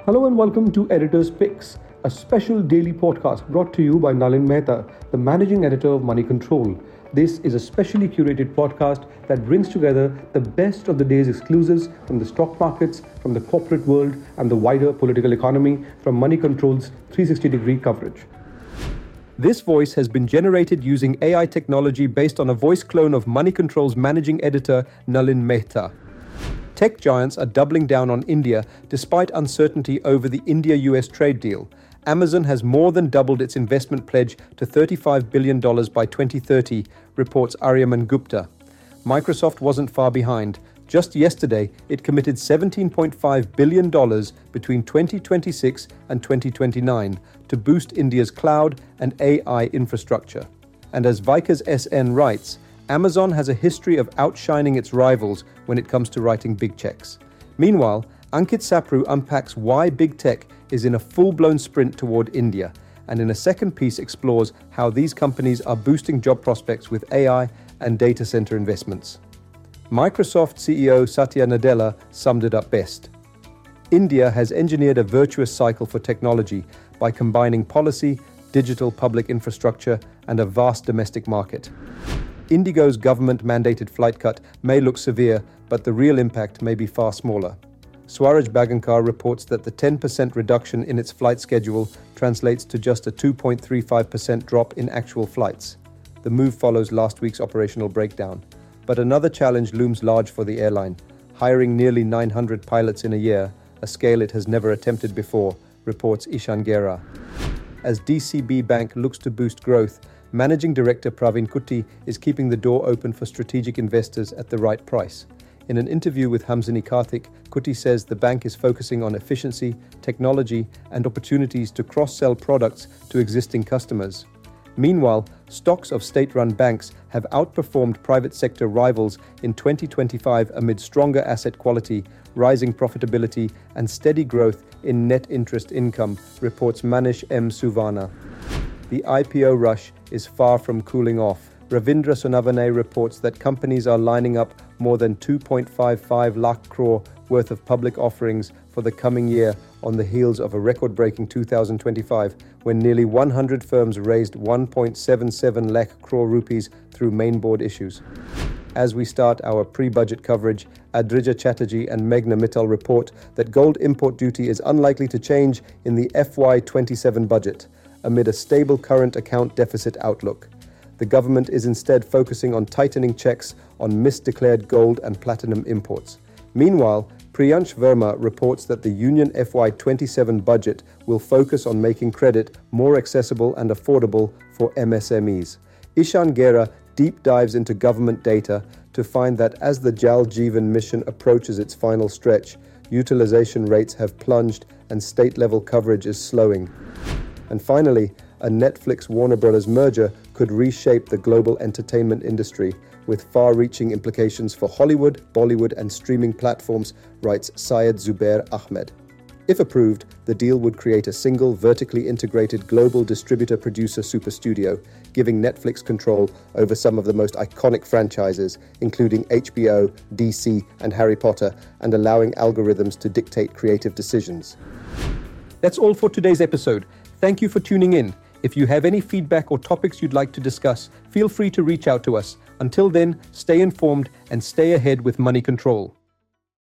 Hello and welcome to Editor's Picks, a special daily podcast brought to you by Nalin Mehta, the managing editor of Money Control. This is a specially curated podcast that brings together the best of the day's exclusives from the stock markets, from the corporate world, and the wider political economy from Money Control's 360-degree coverage. This voice has been generated using AI technology based on a voice clone of Money Control's managing editor, Nalin Mehta. Tech giants are doubling down on India despite uncertainty over the India-US trade deal. Amazon has more than doubled its investment pledge to $35 billion by 2030, reports Aryaman Gupta. Microsoft wasn't far behind. Just yesterday, it committed $17.5 billion between 2026 and 2029 to boost India's cloud and AI infrastructure. And as Vikas SN writes, Amazon has a history of outshining its rivals when it comes to writing big checks. Meanwhile, Ankit Sapru unpacks why big tech is in a full-blown sprint toward India, and in a second piece explores how these companies are boosting job prospects with AI and data center investments. Microsoft CEO Satya Nadella summed it up best. India has engineered a virtuous cycle for technology by combining policy, digital public infrastructure, and a vast domestic market. Indigo's government-mandated flight cut may look severe, but the real impact may be far smaller. Swaraj Bagankar reports that the 10% reduction in its flight schedule translates to just a 2.35% drop in actual flights. The move follows last week's operational breakdown. But another challenge looms large for the airline, hiring nearly 900 pilots in a year, a scale it has never attempted before, reports Ishan Gera. As DCB Bank looks to boost growth, Managing Director Praveen Kutty is keeping the door open for strategic investors at the right price. In an interview with Hamzini Karthik, Kutty says the bank is focusing on efficiency, technology, and opportunities to cross-sell products to existing customers. Meanwhile, stocks of state-run banks have outperformed private sector rivals in 2025 amid stronger asset quality, rising profitability, and steady growth in net interest income, reports Manish M. Suvana. The IPO rush is far from cooling off. Ravindra Sonavane reports that companies are lining up more than 2.55 lakh crore worth of public offerings for the coming year on the heels of a record-breaking 2025 when nearly 100 firms raised 1.77 lakh crore rupees through main board issues. As we start our pre-budget coverage, Adrija Chatterjee and Meghna Mittal report that gold import duty is unlikely to change in the FY27 budget, amid a stable current account deficit outlook. The government is instead focusing on tightening checks on misdeclared gold and platinum imports. Meanwhile, Priyansh Verma reports that the Union FY27 budget will focus on making credit more accessible and affordable for MSMEs. Ishan Gera deep dives into government data to find that as the Jal Jeevan mission approaches its final stretch, utilization rates have plunged and state-level coverage is slowing. And finally, a Netflix-Warner Bros. Merger could reshape the global entertainment industry with far-reaching implications for Hollywood, Bollywood, and streaming platforms, writes Syed Zubair Ahmed. If approved, the deal would create a single, vertically integrated global distributor-producer super studio, giving Netflix control over some of the most iconic franchises, including HBO, DC, and Harry Potter, and allowing algorithms to dictate creative decisions. That's all for today's episode. Thank you for tuning in. If you have any feedback or topics you'd like to discuss, feel free to reach out to us. Until then, stay informed and stay ahead with Money Control.